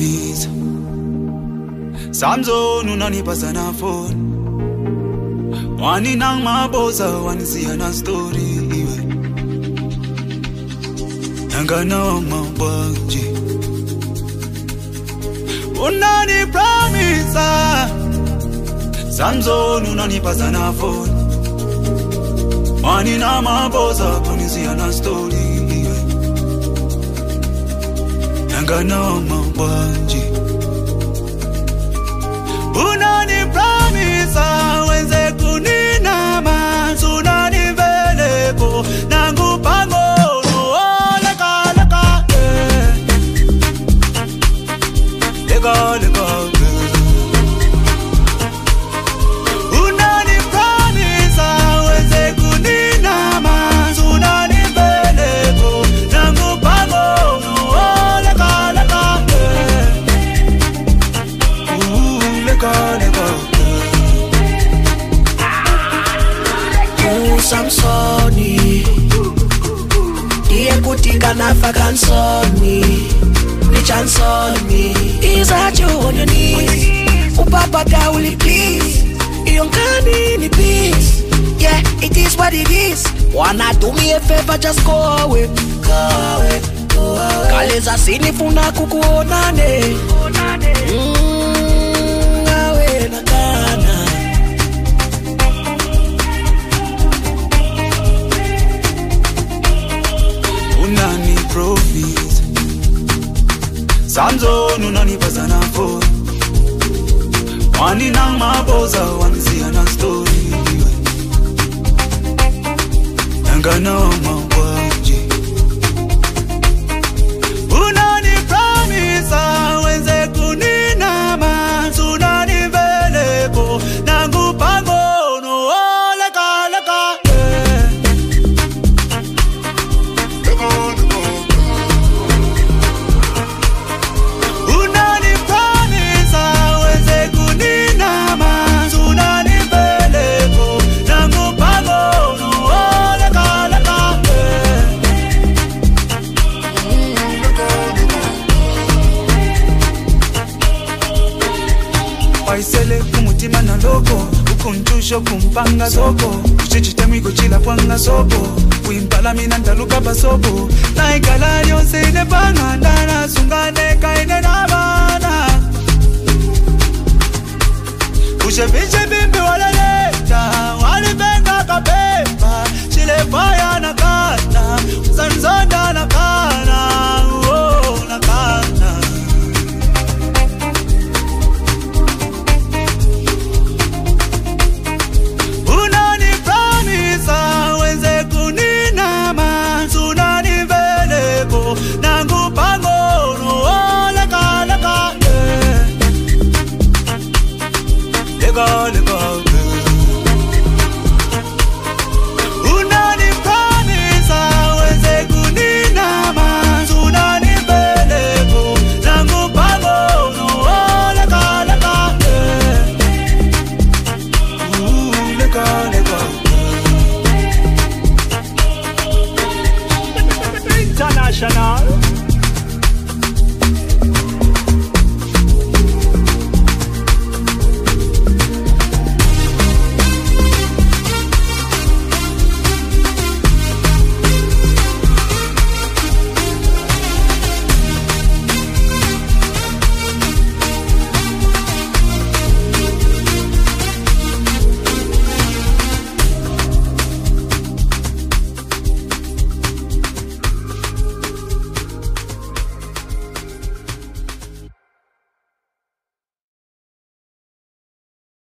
promise. Samson unanipasa na phone. Wani nang maboza wani siya na story iwe. Nangana wa mabaji. Unani promise. Samson unanipasa na phone. Wani nang maboza wani siya na story iwe. Nangana wa mabaji. Unani promise wenze kunina manzunani veleko nangu pangono leka leka leka leka. Unani promise wenze kunina manzunani veleko nangu pangono leka leka leka. Samsoni Diye kutika na fakansoni Ni chansoni Is that you on your knees Upapa dauli please Ionkani ni peace. Yeah, it is what it is. Wanna do me a favor, just go away. Go away, go away. Kaleza sinifuna kukuonane Awe nakana Unani promise. Samson unanipasa na phone. Wani nang maboza wani siya na story. Nangana wa mabaji. Unani promise wenze kunina manzunani veleko nangu pangono leka leka Unani promise wenze kunina manzunani veleko nangu pangono leka leka Paisele kumutima na loko Ukunjusho kumpanga soko Uchichitemu ikuchila pwanga soko Wimpala minandaluka basopo Naikala nyonse inepanga ndana Sungane kaine nabana Ushepishe bimbi walaleta Walipenga kapepa Chile faya na kana Zanzonda na kana na kana Unani promise wenze kunina manzunani veleko nangu pangono leka leka leka leka. Unani promise wenze kunina manzunani veleko nangu pangono leka leka leka leka. International.